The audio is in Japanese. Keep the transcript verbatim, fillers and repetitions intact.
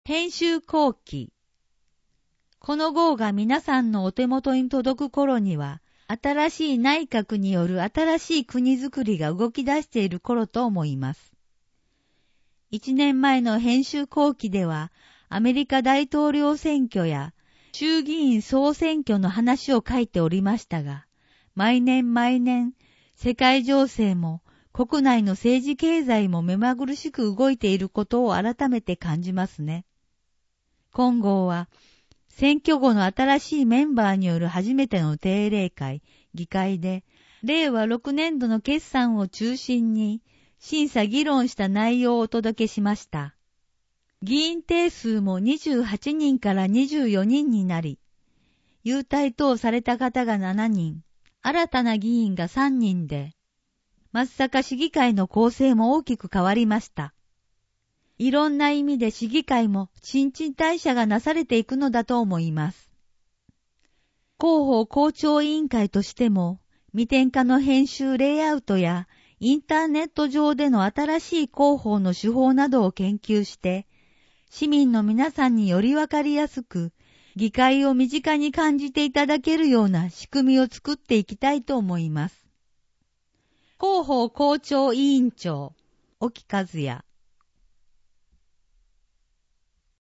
編集後期。この号が皆さんのお手元に届く頃には、新しい内閣による新しい国づくりが動き出している頃と思います。一年前の編集後期では、アメリカ大統領選挙や衆議院総選挙の話を書いておりましたが、毎年毎年、世界情勢も国内の政治経済も目まぐるしく動いていることを改めて感じますね。今号は、選挙後の新しいメンバーによる初めての定例会、議会で、れいわろくねんどの決算を中心に、審査議論した内容をお届けしました。議員定数もにじゅうはちにんからにじゅうよにんになり、優待等された方がしちにん、新たな議員がさんにんで、松阪市議会の構成も大きく変わりました。いろんな意味で市議会も新陳代謝がなされていくのだと思います。広報校長委員会としても、未点化の編集レイアウトやインターネット上での新しい広報の手法などを研究して、市民の皆さんによりわかりやすく、議会を身近に感じていただけるような仕組みを作っていきたいと思います。広報校長委員長、沖和也。